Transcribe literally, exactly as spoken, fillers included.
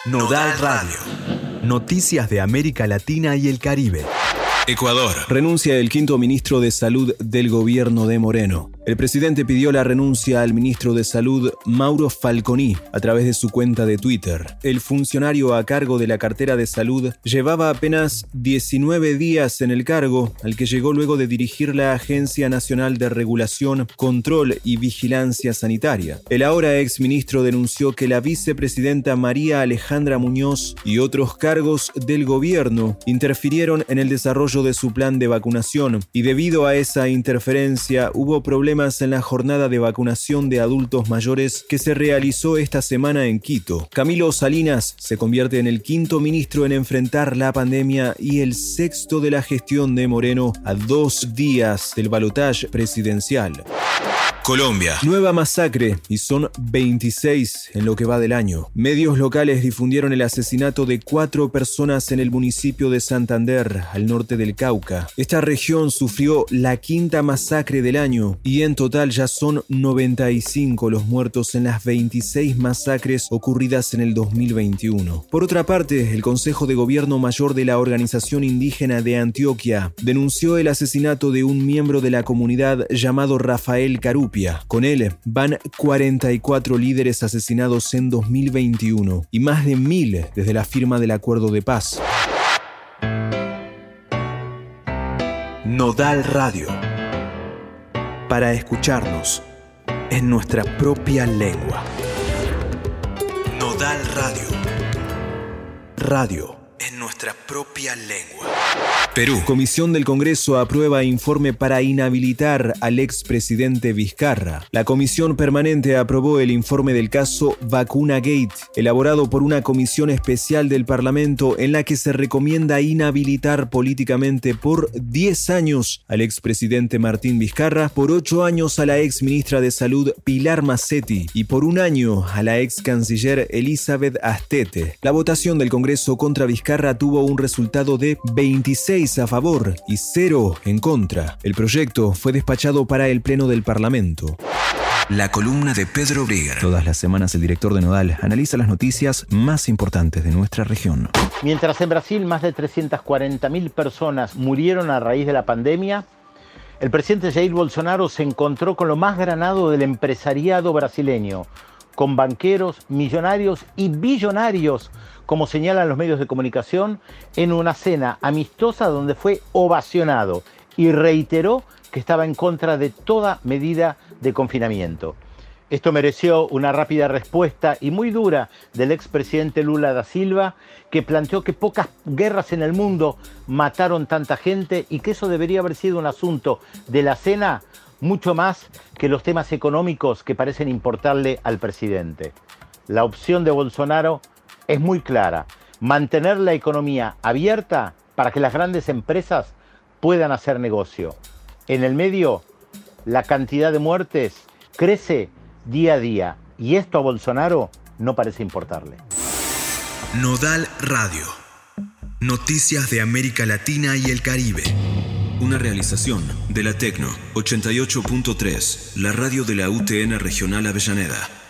Nodal Radio. Noticias de América Latina y el Caribe. Ecuador. Renuncia el quinto ministro de Salud del gobierno de Moreno. El presidente pidió la renuncia al ministro de Salud, Mauro Falconi, a través de su cuenta de Twitter. El funcionario a cargo de la cartera de salud llevaba apenas diecinueve días en el cargo, al que llegó luego de dirigir la Agencia Nacional de Regulación, Control y Vigilancia Sanitaria. El ahora exministro denunció que la vicepresidenta María Alejandra Muñoz y otros cargos del gobierno interfirieron en el desarrollo de su plan de vacunación, y debido a esa interferencia hubo problemas en la jornada de vacunación de adultos mayores que se realizó esta semana en Quito. Camilo Salinas se convierte en el quinto ministro en enfrentar la pandemia y el sexto de la gestión de Moreno a dos días del balotaje presidencial. Colombia. Nueva masacre, y son veintiséis en lo que va del año. Medios locales difundieron el asesinato de cuatro personas en el municipio de Santander, al norte del Cauca. Esta región sufrió la quinta masacre del año y en total ya son noventa y cinco los muertos en las veintiséis masacres ocurridas en el dos mil veintiuno. Por otra parte, el Consejo de Gobierno Mayor de la Organización Indígena de Antioquia denunció el asesinato de un miembro de la comunidad llamado Rafael Carupia. Con él van cuarenta y cuatro líderes asesinados en dos mil veintiuno y más de mil desde la firma del acuerdo de paz. Nodal Radio. Para escucharnos en nuestra propia lengua. Nodal Radio. Radio en nuestra propia lengua. Perú. Comisión del Congreso aprueba informe para inhabilitar al expresidente Vizcarra. La comisión permanente aprobó el informe del caso Vacuna Gate, elaborado por una comisión especial del Parlamento en la que se recomienda inhabilitar políticamente por diez años al expresidente Martín Vizcarra, por ocho años a la exministra de Salud Pilar Massetti y por un año a la ex canciller Elizabeth Astete. La votación del Congreso contra Vizcarra tuvo un resultado de veintiséis a favor y cero en contra. El proyecto fue despachado para el Pleno del Parlamento. La columna de Pedro Brigger. Todas las semanas el director de Nodal analiza las noticias más importantes de nuestra región. Mientras en Brasil más de trescientas cuarenta mil personas murieron a raíz de la pandemia, el presidente Jair Bolsonaro se encontró con lo más granado del empresariado brasileño, con banqueros, millonarios y billonarios, como señalan los medios de comunicación, en una cena amistosa donde fue ovacionado y reiteró que estaba en contra de toda medida de confinamiento. Esto mereció una rápida respuesta y muy dura del expresidente Lula da Silva, que planteó que pocas guerras en el mundo mataron tanta gente y que eso debería haber sido un asunto de la cena mucho más que los temas económicos que parecen importarle al presidente. La opción de Bolsonaro es muy clara: mantener la economía abierta para que las grandes empresas puedan hacer negocio. En el medio, la cantidad de muertes crece día a día y esto a Bolsonaro no parece importarle. Nodal Radio. Noticias de América Latina y el Caribe. Una realización de la Tecno ochenta y ocho punto tres, la radio de la U T N Regional Avellaneda.